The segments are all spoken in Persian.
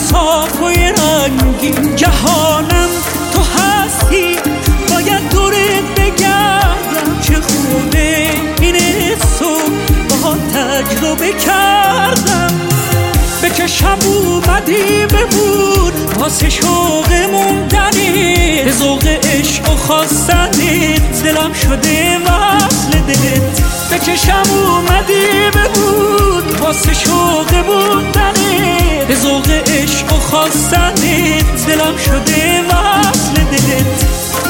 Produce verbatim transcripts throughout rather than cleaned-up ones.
صاف و رنگین جهانم تو هستی، باید دورت بگردم. چه خوبه این صبح با تجربه کردم. به چشم اومدی ببود واسه شوق موندنی، به ذوق عشق و خواستنت دلم شده وصل دلت. به چشم اومدی ببود واسه شوق موندنی، به ذوق عشق و خواستنت دلم شده وصل دلت.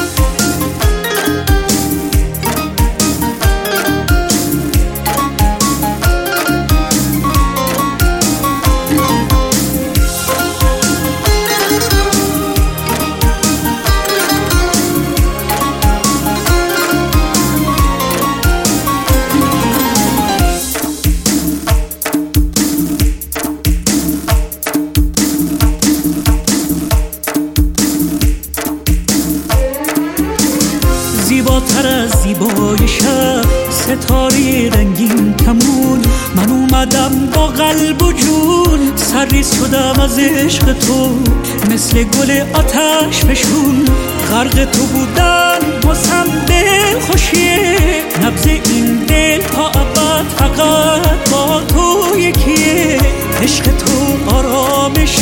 زیباتر از زیبای شب ستاره رنگین کمون، من اومدم با قلب و جون سرریز شدم از عشق تو. مثل گل آتش فشون غرق تو بودن واسم دل خوشیه. نبض این دل تا ابد فقط با تو یکیه. عشق تو آرامش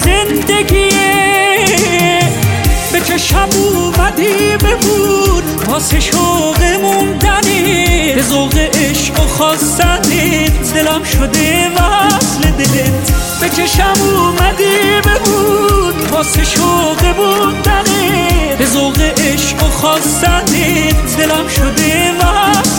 زندگیه. به چشم اومدی ببود واسه شوق موندنی، به ذوق عشق و خواستنت دلم شده وصل دلت. به چشم اومدی ببود واسه شوق موندنی، به ذوق عشق و خواستنت دلم شده وصل